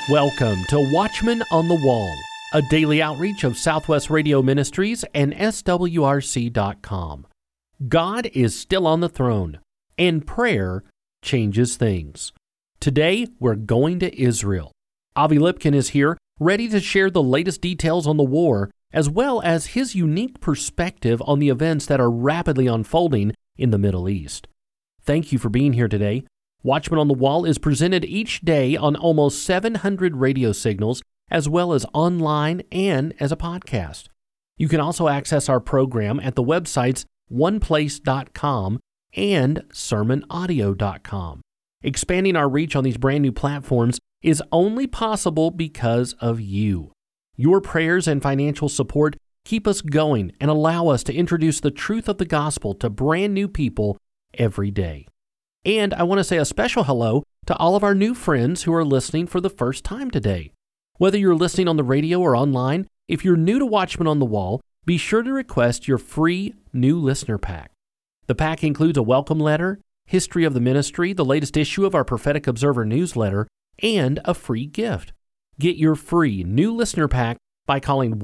Welcome to Watchmen on the Wall, a daily outreach of Southwest Radio Ministries and SWRC.com. God is still on the throne, and prayer changes things. Today, we're going to Israel. Avi Lipkin is here, ready to share the latest details on the war, as well as his unique perspective on the events that are rapidly unfolding in the Middle East. Thank you for being here today. Watchmen on the Wall is presented each day on almost 700 radio signals, as well as online and as a podcast. You can also access our program at the websites oneplace.com and sermonaudio.com. Expanding our reach on these brand new platforms is only possible because of you. Your prayers and financial support keep us going and allow us to introduce the truth of the gospel to brand new people every day. And I want to say a special hello to all of our new friends who are listening for the first time today. Whether you're listening on the radio or online, if you're new to Watchmen on the Wall, be sure to request your free new listener pack. The pack includes a welcome letter, history of the ministry, the latest issue of our Prophetic Observer newsletter, and a free gift. Get your free new listener pack by calling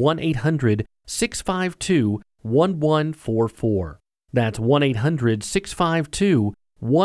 1-800-652-1144. That's 1-800-652-1144.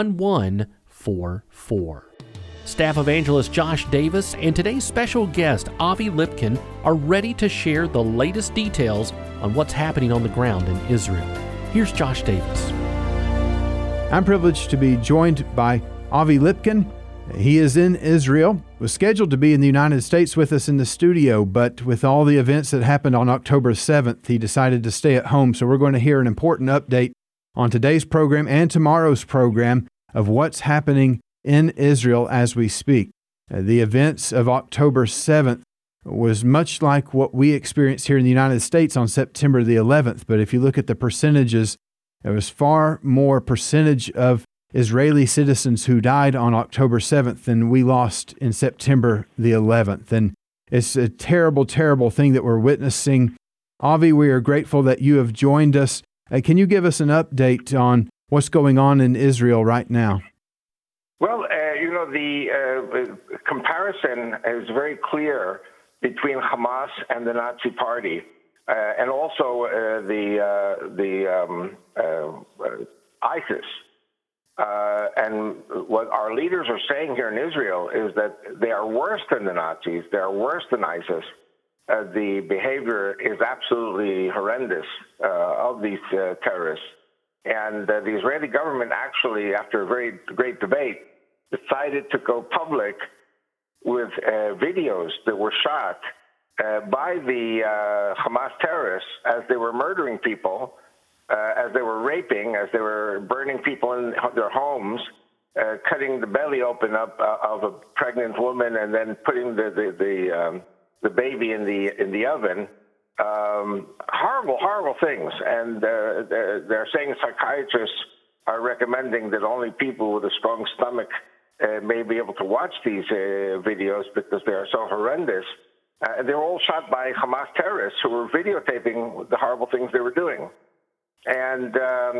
Staff evangelist Josh Davis and today's special guest, Avi Lipkin, are ready to share the latest details on what's happening on the ground in Israel. Here's Josh Davis. I'm privileged to be joined by Avi Lipkin. He is in Israel, was scheduled to be in the United States with us in the studio, but with all the events that happened on October 7th, he decided to stay at home. So we're going to hear an important update on today's program and tomorrow's program of what's happening in Israel as we speak. The events of October 7th was much like what we experienced here in the United States on September the 11th, but if you look at the percentages, there was far more percentage of Israeli citizens who died on October 7th than we lost in September the 11th. And it's a terrible, terrible thing that we're witnessing. Avi, we are grateful that you have joined us. Can you give us an update on what's going on in Israel right now? Well, the comparison is very clear between Hamas and the Nazi Party, and also ISIS. And what our leaders are saying here in Israel is that they are worse than the Nazis. They are worse than ISIS. The behavior is absolutely horrendous of these terrorists. And the Israeli government actually, after a very great debate, decided to go public with videos that were shot by the Hamas terrorists as they were murdering people, as they were raping, as they were burning people in their homes, cutting the belly open up of a pregnant woman, and then putting the baby in the oven. Horrible, horrible things. And they're saying psychiatrists are recommending that only people with a strong stomach may be able to watch these videos because they are so horrendous. They were all shot by Hamas terrorists who were videotaping the horrible things they were doing. And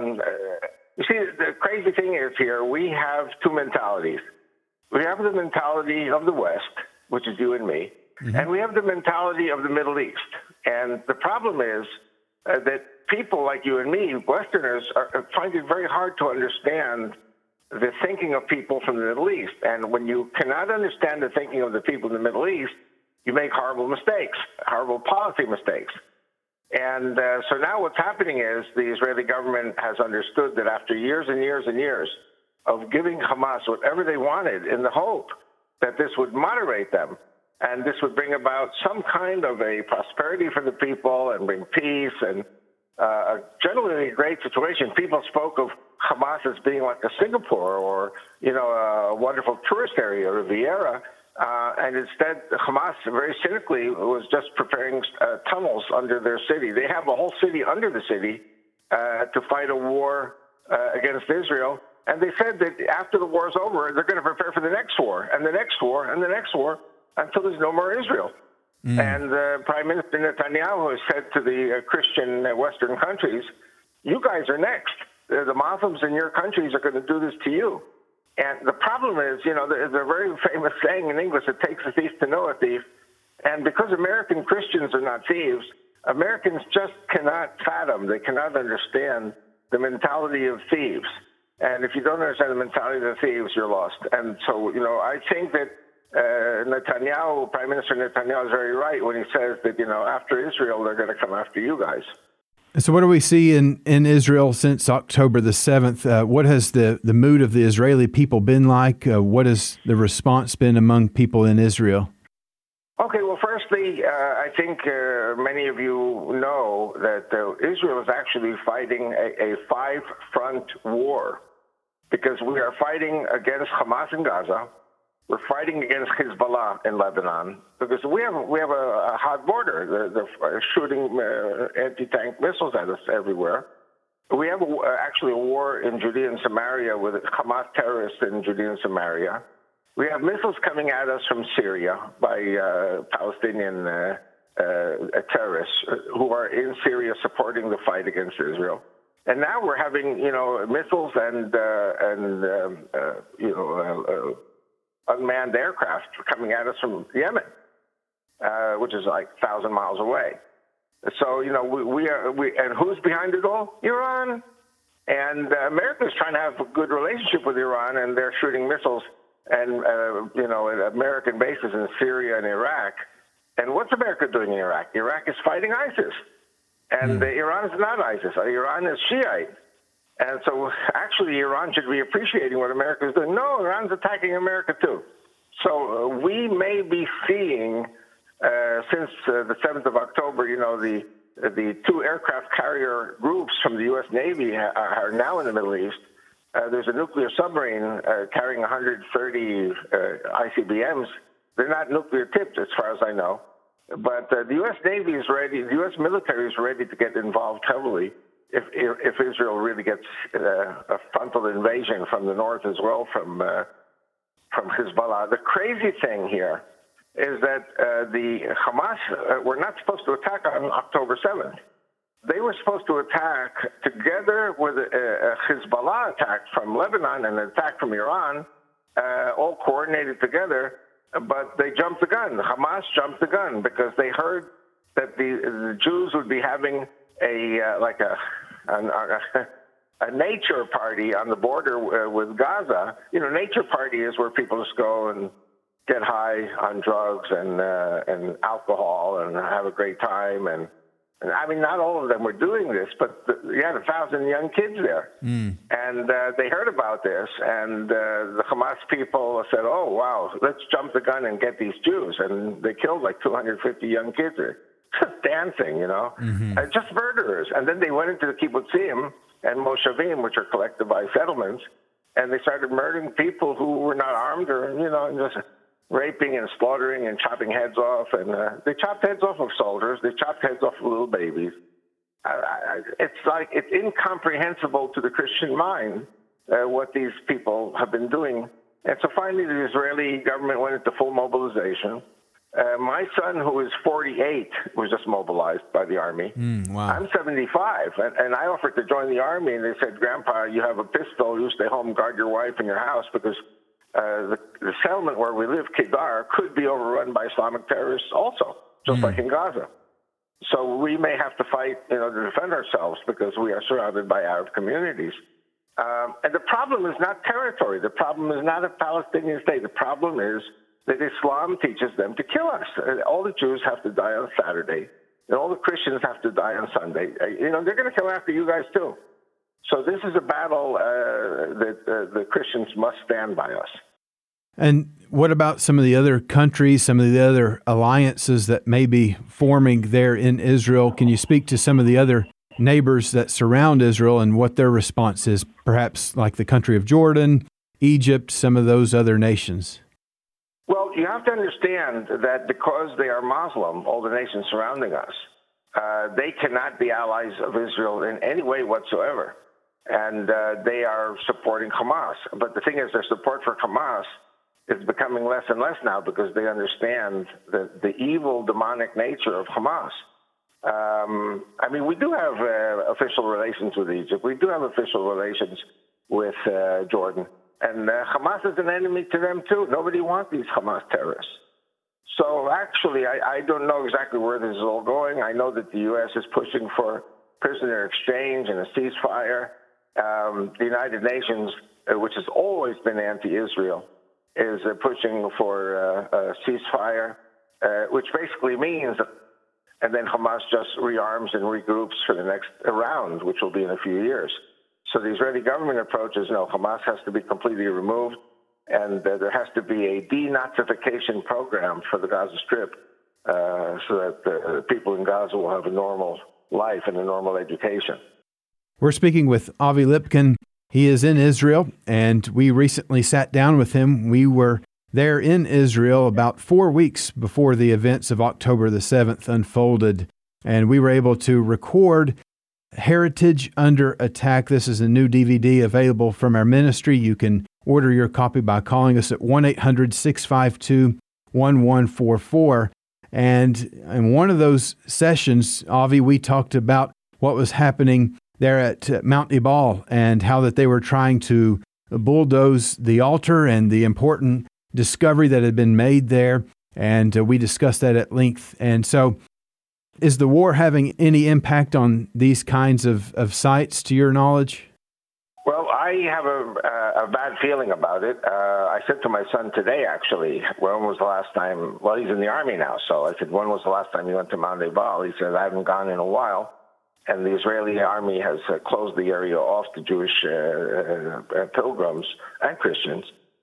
you see, the crazy thing is here, we have two mentalities. We have the mentality of the West, which is you and me, and we have the mentality of the Middle East. And the problem is that people like you and me, Westerners, find it very hard to understand the thinking of people from the Middle East. And when you cannot understand the thinking of the people in the Middle East, you make horrible mistakes, horrible policy mistakes. And so now what's happening is the Israeli government has understood that after years and years and years of giving Hamas whatever they wanted in the hope that this would moderate them, and this would bring about some kind of a prosperity for the people and bring peace and generally a great situation. People spoke of Hamas as being like a Singapore or, a wonderful tourist area, Riviera. And instead, Hamas very cynically was just preparing tunnels under their city. They have a whole city under the city to fight a war against Israel. And they said that after the war is over, they're going to prepare for the next war and the next war and the next war until there's no more Israel. And Prime Minister Netanyahu has said to the Christian Western countries, you guys are next. The Muslims in your countries are going to do this to you. And the problem is, there's a very famous saying in English, it takes a thief to know a thief. And because American Christians are not thieves, Americans just cannot fathom, they cannot understand the mentality of thieves. And if you don't understand the mentality of the thieves, you're lost. And so, I think that Netanyahu, Prime Minister Netanyahu, is very right when he says that, after Israel, they're going to come after you guys. So what do we see in Israel since October the 7th? What has the mood of the Israeli people been like? What has the response been among people in Israel? Okay, well, firstly, I think many of you know that Israel is actually fighting a five-front war because we are fighting against Hamas in Gaza. We're fighting against Hezbollah in Lebanon because we have a hot border. They're shooting anti-tank missiles at us everywhere. We have actually a war in Judea and Samaria with Hamas terrorists in Judea and Samaria. We have missiles coming at us from Syria by Palestinian terrorists who are in Syria supporting the fight against Israel. And now we're having, missiles and unmanned aircraft coming at us from Yemen, which is like 1,000 miles away. So, and who's behind it all? Iran. And America is trying to have a good relationship with Iran, and they're shooting missiles and, at American bases in Syria and Iraq. And what's America doing in Iraq? Iraq is fighting ISIS. And Iran is not ISIS. Iran is Shiite. And so actually Iran should be appreciating what America is doing. No, Iran's attacking America too. So we may be seeing, since the 7th of October, the two aircraft carrier groups from the U.S. Navy are now in the Middle East. There's a nuclear submarine carrying 130 ICBMs. They're not nuclear tipped, as far as I know. But the U.S. Navy is ready, the U.S. military is ready to get involved heavily if Israel really gets a frontal invasion from the north as well, from Hezbollah. The crazy thing here is that the Hamas were not supposed to attack on October 7th. They were supposed to attack together with a Hezbollah attack from Lebanon and an attack from Iran, all coordinated together, but they jumped the gun. Hamas jumped the gun because they heard that the Jews would be having a nature party on the border with Gaza. Nature party is where people just go and get high on drugs and alcohol and have a great time. And I mean, not all of them were doing this, but you had 1,000 young kids there. And they heard about this, and the Hamas people said, oh, wow, let's jump the gun and get these Jews. And they killed like 250 young kids there. Just dancing, just murderers. And then they went into the kibbutzim and moshavim, which are collectivized settlements, and they started murdering people who were not armed or, just raping and slaughtering and chopping heads off. And they chopped heads off of soldiers. They chopped heads off of little babies. It's incomprehensible to the Christian mind what these people have been doing. And so finally the Israeli government went into full mobilization. My son, who is 48, was just mobilized by the Army. Wow. I'm 75, and I offered to join the Army, and they said, Grandpa, you have a pistol, you stay home, guard your wife and your house, because the settlement where we live, Kedar, could be overrun by Islamic terrorists also, just like in Gaza. So we may have to fight, to defend ourselves because we are surrounded by Arab communities. And the problem is not territory. The problem is not a Palestinian state. The problem is that Islam teaches them to kill us. All the Jews have to die on Saturday, and all the Christians have to die on Sunday. They're going to kill after you guys too. So this is a battle that the Christians must stand by us. And what about some of the other countries, some of the other alliances that may be forming there in Israel? Can you speak to some of the other neighbors that surround Israel and what their response is, perhaps like the country of Jordan, Egypt, some of those other nations? Well, you have to understand that because they are Muslim, all the nations surrounding us, they cannot be allies of Israel in any way whatsoever. And they are supporting Hamas. But the thing is, their support for Hamas is becoming less and less now because they understand the evil, demonic nature of Hamas. We do have official relations with Egypt. We do have official relations with Jordan. And Hamas is an enemy to them, too. Nobody wants these Hamas terrorists. So actually, I don't know exactly where this is all going. I know that the U.S. is pushing for prisoner exchange and a ceasefire. The United Nations, which has always been anti-Israel, is pushing for a ceasefire, which basically means that, and then Hamas just rearms and regroups for the next round, which will be in a few years. So the Israeli government approach is, no, Hamas has to be completely removed, and there has to be a denazification program for the Gaza Strip so that the people in Gaza will have a normal life and a normal education. We're speaking with Avi Lipkin. He is in Israel, and we recently sat down with him. We were there in Israel about 4 weeks before the events of October the 7th unfolded, and we were able to record Heritage Under Attack. This is a new DVD available from our ministry. You can order your copy by calling us at 1-800-652-1144. And in one of those sessions, Avi, we talked about what was happening there at Mount Ebal and how that they were trying to bulldoze the altar and the important discovery that had been made there. And we discussed that at length. And so is the war having any impact on these kinds of sites, to your knowledge? Well, I have a bad feeling about it. I said to my son today, actually, when was the last time? Well, he's in the Army now, so I said, when was the last time you went to Mount Ebal? He said, I haven't gone in a while. And the Israeli Army has closed the area off to Jewish pilgrims and Christians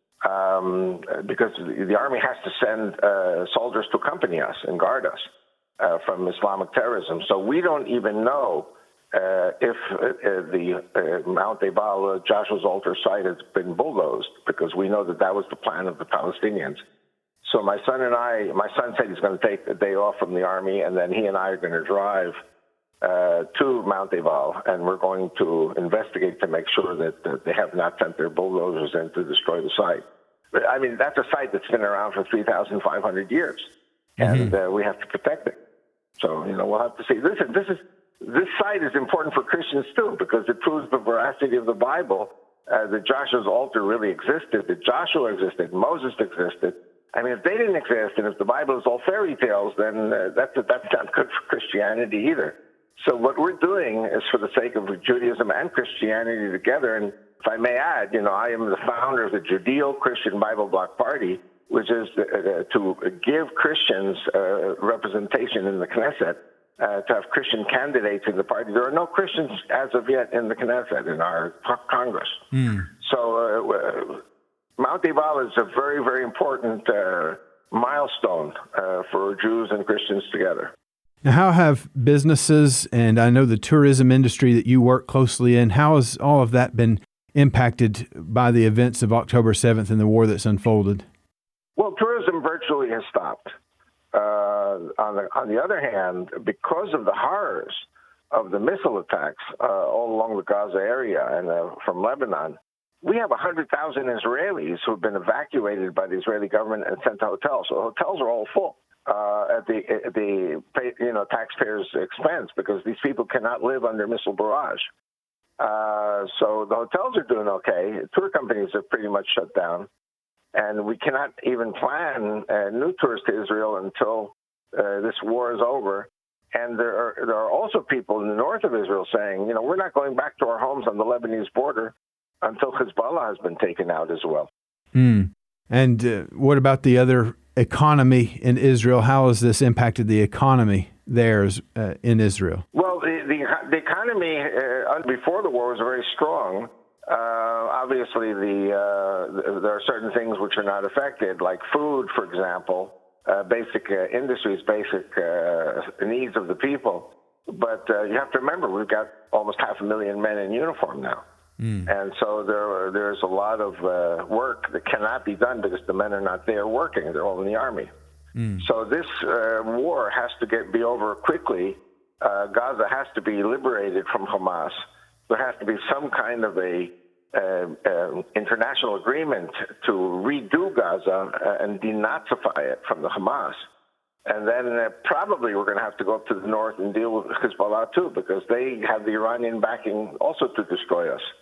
because the Army has to send soldiers to accompany us and guard us from Islamic terrorism. So we don't even know if the Mount Ebal, Joshua's altar site, has been bulldozed, because we know that was the plan of the Palestinians. So my son said he's going to take a day off from the Army, and then he and I are going to drive to Mount Ebal, and we're going to investigate to make sure that they have not sent their bulldozers in to destroy the site. But, I mean, that's a site that's been around for 3,500 years, and we have to protect it. So, we'll have to see. Listen, this site is important for Christians, too, because it proves the veracity of the Bible, that Joshua's altar really existed, that Joshua existed, Moses existed. I mean, if they didn't exist, and if the Bible is all fairy tales, then that's not good for Christianity either. So what we're doing is for the sake of Judaism and Christianity together. And if I may add, I am the founder of the Judeo-Christian Bible Bloc Party, which is to give Christians representation in the Knesset, to have Christian candidates in the party. There are no Christians as of yet in the Knesset, in our Congress. So Mount Ebal is a very, very important milestone for Jews and Christians together. Now, how have businesses, and I know the tourism industry that you work closely in, how has all of that been impacted by the events of October 7th and the war that's unfolded? Well, tourism virtually has stopped. On the other hand, because of the horrors of the missile attacks all along the Gaza area and from Lebanon, we have 100,000 Israelis who have been evacuated by the Israeli government and sent to hotels. So hotels are all full at the taxpayers' expense, because these people cannot live under missile barrage. So the hotels are doing okay. Tour companies are pretty much shut down. And we cannot even plan new tours to Israel until this war is over. And there are also people in the north of Israel saying, we're not going back to our homes on the Lebanese border until Hezbollah has been taken out as well. And what about the other economy in Israel? How has this impacted the economy there in Israel? Well, the economy before the war was very strong. Obviously, there are certain things which are not affected, like food, for example, basic industries, basic needs of the people. But you have to remember, we've got almost 500,000 men in uniform now. And so there's a lot of work that cannot be done because the men are not there working. They're all in the army. So this war has to be over quickly. Gaza has to be liberated from Hamas. There has to be some kind of a international agreement to redo Gaza and denazify it from the Hamas. And then probably we're going to have to go up to the north and deal with Hezbollah too, because they have the Iranian backing also to destroy us.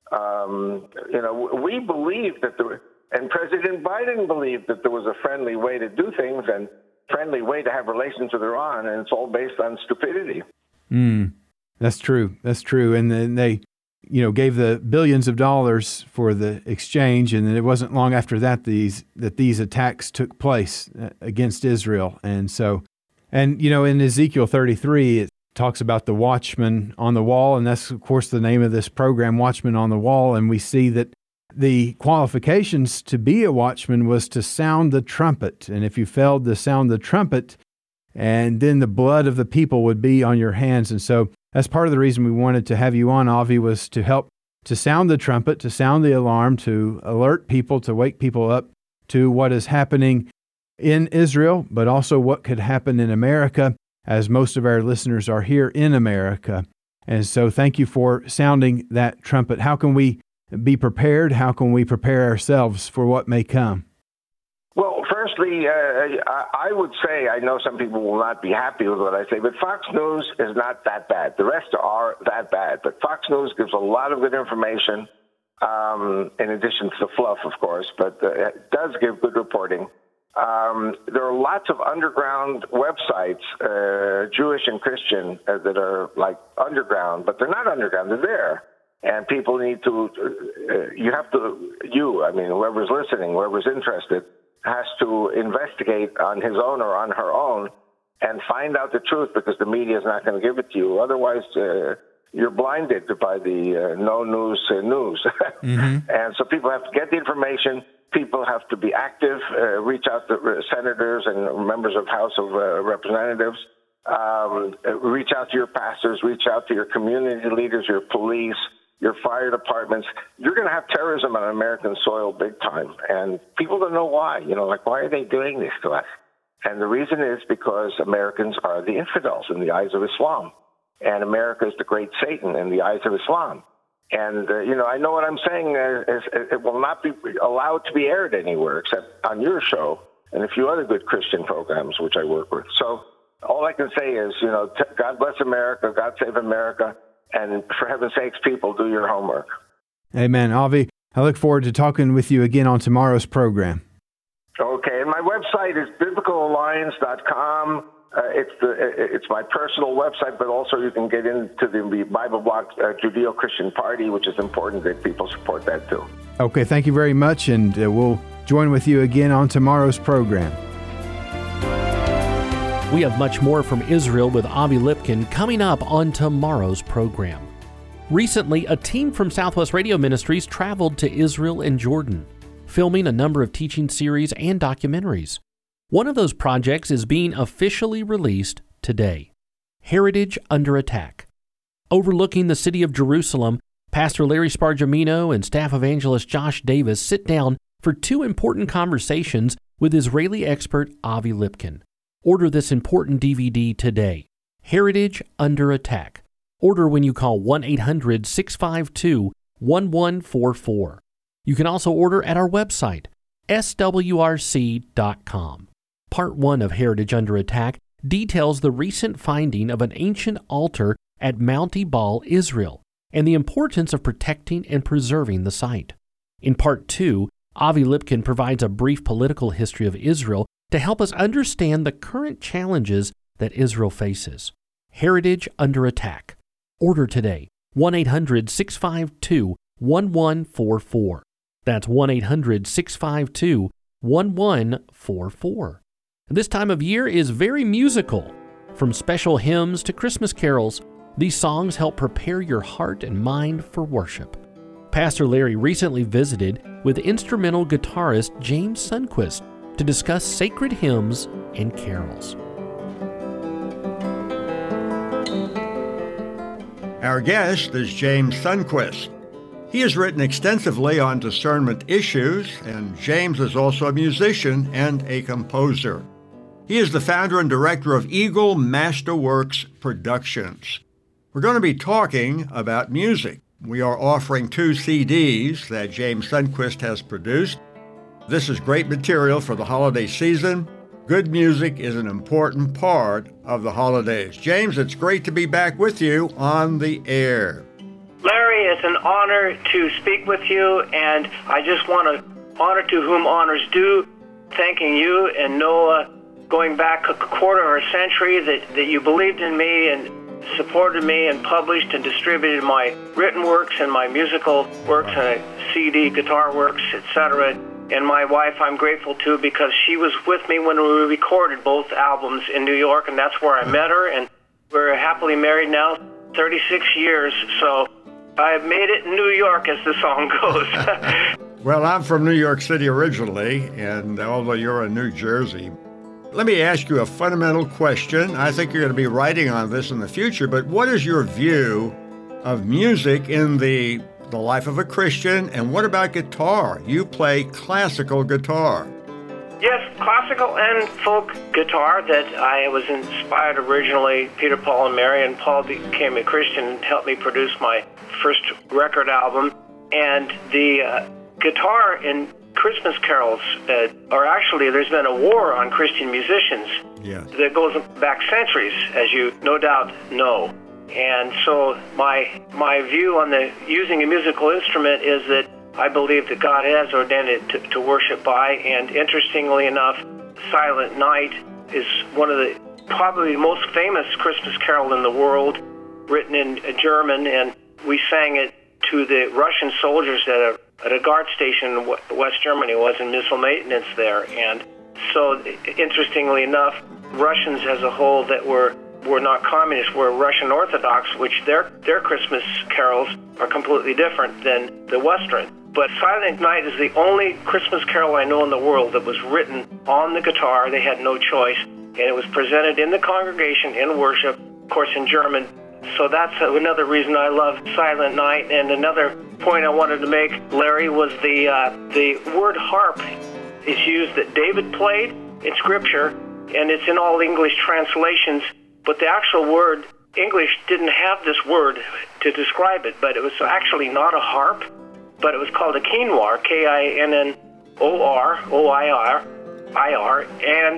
We believed that and President Biden believed that there was a friendly way to do things and friendly way to have relations with Iran, and it's all based on stupidity. That's true. That's true. And then they, gave the billions of dollars for the exchange, and then it wasn't long after that these attacks took place against Israel. And so, in Ezekiel 33, it talks about the watchman on the wall, and that's, of course, the name of this program, Watchman on the Wall. And we see that the qualifications to be a watchman was to sound the trumpet. And if you failed to sound the trumpet, and then the blood of the people would be on your hands. And so that's part of the reason we wanted to have you on, Avi, was to help to sound the trumpet, to sound the alarm, to alert people, to wake people up to what is happening in Israel, but also what could happen in America, as most of our listeners are here in America. And so thank you for sounding that trumpet. How can we be prepared? How can we prepare ourselves for what may come? Well, firstly, I would say, I know some people will not be happy with what I say, but Fox News is not that bad. The rest are that bad. But Fox News gives a lot of good information, in addition to the fluff, of course, but it does give good reporting. There are lots of underground websites, Jewish and Christian, that are like underground, but they're not underground, they're there. And people need to, whoever's listening, whoever's interested, has to investigate on his own or on her own and find out the truth, because the media is not going to give it to you. Otherwise, you're blinded by the no news news. Mm-hmm. And so people have to get the information. People have to be active, reach out to senators and members of House of Representatives, reach out to your pastors, reach out to your community leaders, your police, your fire departments. You're going to have terrorism on American soil big time. And people don't know why. Why are they doing this to us? And the reason is because Americans are the infidels in the eyes of Islam. And America is the great Satan in the eyes of Islam. And, I know what I'm saying is it will not be allowed to be aired anywhere except on your show and a few other good Christian programs, which I work with. So all I can say is, God bless America, God save America, and for heaven's sakes, people, do your homework. Amen. Avi, I look forward to talking with you again on tomorrow's program. Okay, and my website is biblicalalliance.com. It's my personal website, but also you can get into the Bible Block Judeo-Christian Party, which is important that people support that too. Okay, thank you very much, and we'll join with you again on tomorrow's program. We have much more from Israel with Avi Lipkin coming up on tomorrow's program. Recently, a team from Southwest Radio Ministries traveled to Israel and Jordan, filming a number of teaching series and documentaries. One of those projects is being officially released today, Heritage Under Attack. Overlooking the city of Jerusalem, Pastor Larry Spargimino and staff evangelist Josh Davis sit down for two important conversations with Israeli expert Avi Lipkin. Order this important DVD today, Heritage Under Attack. Order when you call 1-800-652-1144. You can also order at our website, swrc.com. Part 1 of Heritage Under Attack details the recent finding of an ancient altar at Mount Ebal, Israel, and the importance of protecting and preserving the site. In Part 2, Avi Lipkin provides a brief political history of Israel to help us understand the current challenges that Israel faces. Heritage Under Attack. Order today, 1-800-652-1144. That's 1-800-652-1144. This time of year is very musical. From special hymns to Christmas carols, these songs help prepare your heart and mind for worship. Pastor Larry recently visited with instrumental guitarist James Sundquist to discuss sacred hymns and carols. Our guest is James Sundquist. He has written extensively on discernment issues, and James is also a musician and a composer. He is the founder and director of Eagle Masterworks Productions. We're going to be talking about music. We are offering 2 CDs that James Sundquist has produced. This is great material for the holiday season. Good music is an important part of the holidays. James, it's great to be back with you on the air. Larry, Larry, it's an honor to speak with you, and I just want to honor to whom honors due, thanking you and Noah, going back a quarter of a century, that you believed in me and supported me and published and distributed my written works and my musical works and CD, guitar works, etc. And my wife I'm grateful to, because she was with me when we recorded both albums in New York, and that's where I met her, and we're happily married now, 36 years, so I've made it in New York, as the song goes. Well, I'm from New York City originally, and although you're in New Jersey, let me ask you a fundamental question. I think you're going to be writing on this in the future, but what is your view of music in the life of a Christian, and what about guitar? You play classical guitar. Yes, classical and folk guitar. That I was inspired originally, Peter, Paul, and Mary, and Paul became a Christian and helped me produce my first record album. And the guitar in Christmas carols are actually, there's been a war on Christian musicians that goes back centuries, as you no doubt know. And so my view on the using a musical instrument is that I believe that God has ordained it to worship by. And interestingly enough, Silent Night is one of the probably most famous Christmas carol in the world, written in German, and we sang it to the Russian soldiers at a guard station in West Germany. Was in missile maintenance there. And so interestingly enough, Russians as a whole that were not communists, were Russian Orthodox, which their Christmas carols are completely different than the Western. But Silent Night is the only Christmas carol I know in the world that was written on the guitar. They had no choice, and it was presented in the congregation in worship, of course in German. So that's another reason I love Silent Night. And another point I wanted to make, Larry, was the word harp is used that David played in Scripture, and it's in all English translations. But the actual word, English didn't have this word to describe it, but it was actually not a harp, but it was called a kinnor, K-I-N-N-O-R, O-I-R, and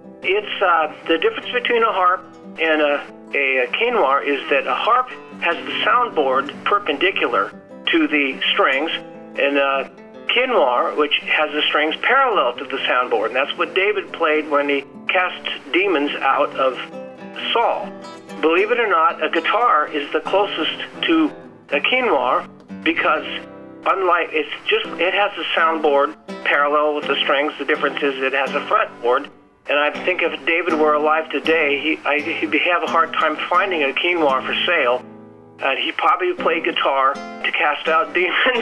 it's the difference between a harp and a kinnor is that a harp has the soundboard perpendicular to the strings, and a kinnor, which has the strings parallel to the soundboard, and that's what David played when he cast demons out of Saul. Believe it or not, a guitar is the closest to a kinnor because unlike it has a soundboard parallel with the strings. The difference is it has a fretboard. And I think if David were alive today, he'd have a hard time finding a kinnor for sale. He probably played guitar to cast out demons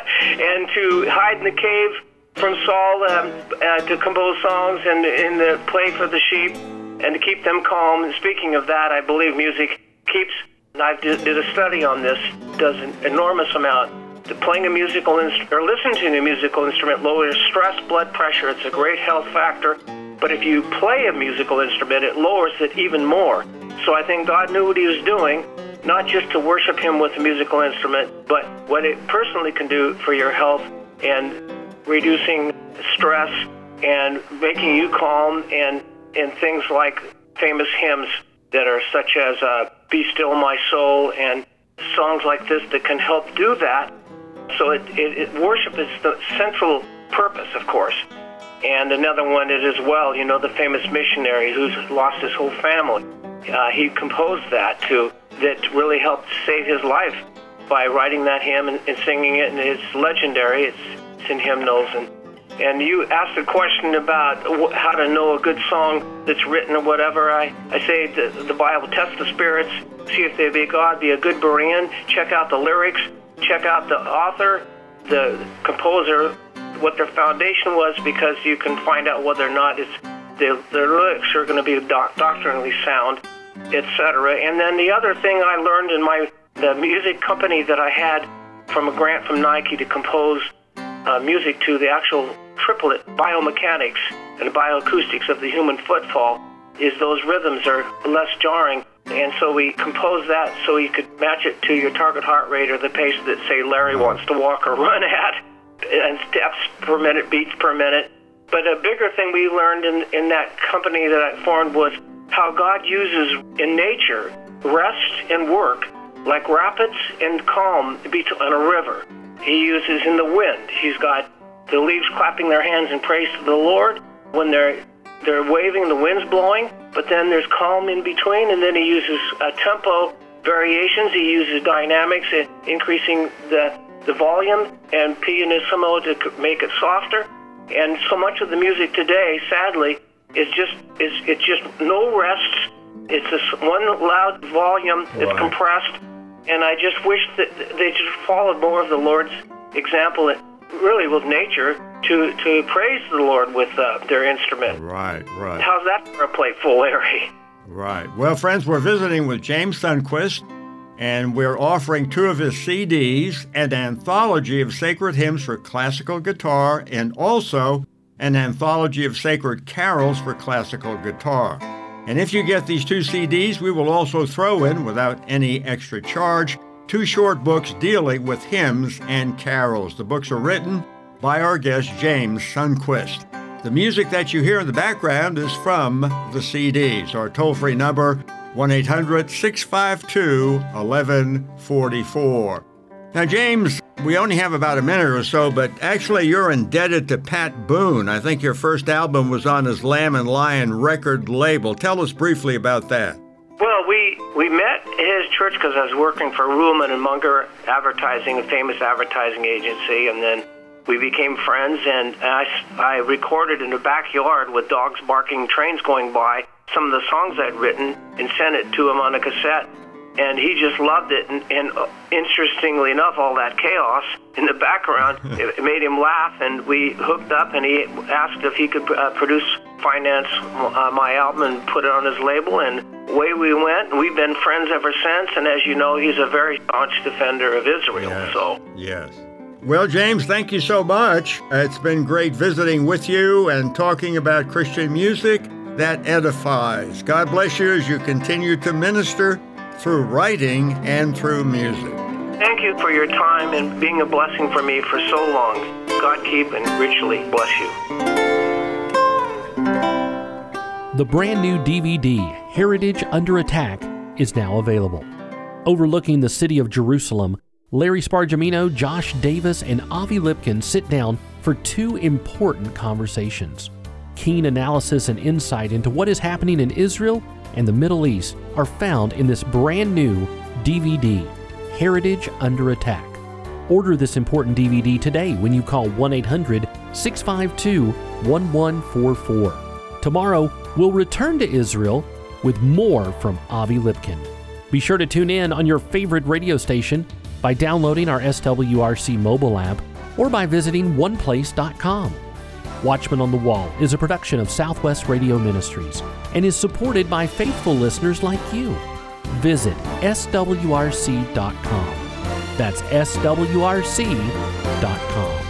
and to hide in the cave from Saul to compose songs and in the play for the sheep and to keep them calm. And speaking of that, I believe music keeps, and I did a study on this, does an enormous amount. Playing a musical instrument or listening to a musical instrument lowers stress, blood pressure. It's a great health factor. But if you play a musical instrument, it lowers it even more. So I think God knew what he was doing, not just to worship him with a musical instrument, but what it personally can do for your health and reducing stress and making you calm and things like famous hymns that are such as Be Still My Soul and songs like this that can help do that. So worship is the central purpose, of course. And another one is as well, you know, the famous missionary who's lost his whole family. He composed that really helped save his life by writing that hymn and singing it, and it's legendary. It's in hymnals. And you asked a question about how to know a good song that's written or whatever. I say the Bible, test the spirits, see if they be God, be a good Berean, check out the lyrics, check out the author, the composer, what their foundation was, because you can find out whether or not their lyrics are going to be doctrinally sound, etc. And then the other thing I learned in the music company that I had from a grant from Nike to compose music to the actual triplet biomechanics and bioacoustics of the human footfall is those rhythms are less jarring. And so we composed that so you could match it to your target heart rate or the pace that, say, Larry wants to walk or run at, and steps per minute, beats per minute. But a bigger thing we learned in that company that I formed was how God uses in nature rest and work like rapids and calm on a river. He uses in the wind. He's got the leaves clapping their hands in praise to the Lord when they're waving, the wind's blowing, but then there's calm in between, and then he uses tempo variations. He uses dynamics, increasing the volume, and pianissimo to make it softer. And so much of the music today, sadly, it's just no rests. It's this one loud volume that's compressed, and I just wish that they just followed more of the Lord's example, really with nature, to praise the Lord with their instrument. Right. How's that for a plate full, Larry? Right. Well, friends, we're visiting with James Sundquist, and we're offering 2 of his CDs, an anthology of sacred hymns for classical guitar, and also an anthology of sacred carols for classical guitar. And if you get these 2 CDs, we will also throw in, without any extra charge, 2 short books dealing with hymns and carols. The books are written by our guest, James Sundquist. The music that you hear in the background is from the CDs. Our toll-free number, 1-800-652-1144. Now, James, we only have about a minute or so, but actually you're indebted to Pat Boone. I think your first album was on his Lamb and Lion record label. Tell us briefly about that. Well, we met at his church because I was working for Ruhlman and Munger Advertising, a famous advertising agency, and then we became friends, and I recorded in the backyard with dogs barking, trains going by, some of the songs I'd written and sent it to him on a cassette. And he just loved it. And interestingly enough, all that chaos in the background, it made him laugh. And we hooked up, and he asked if he could finance my album and put it on his label. And away we went. And we've been friends ever since. And as you know, he's a very staunch defender of Israel. Yes. Well, James, thank you so much. It's been great visiting with you and talking about Christian music that edifies. God bless you as you continue to minister through writing and through music. Thank you for your time and being a blessing for me for so long. God keep and richly bless you. The brand new DVD, Heritage Under Attack, is now available. Overlooking the city of Jerusalem, Larry Spargimino, Josh Davis, and Avi Lipkin sit down for 2 important conversations. Keen analysis and insight into what is happening in Israel and the Middle East are found in this brand new DVD, Heritage Under Attack. Order this important DVD today when you call 1-800-652-1144. Tomorrow, we'll return to Israel with more from Avi Lipkin. Be sure to tune in on your favorite radio station by downloading our SWRC mobile app or by visiting oneplace.com. Watchman on the Wall is a production of Southwest Radio Ministries and is supported by faithful listeners like you. Visit swrc.com. That's swrc.com.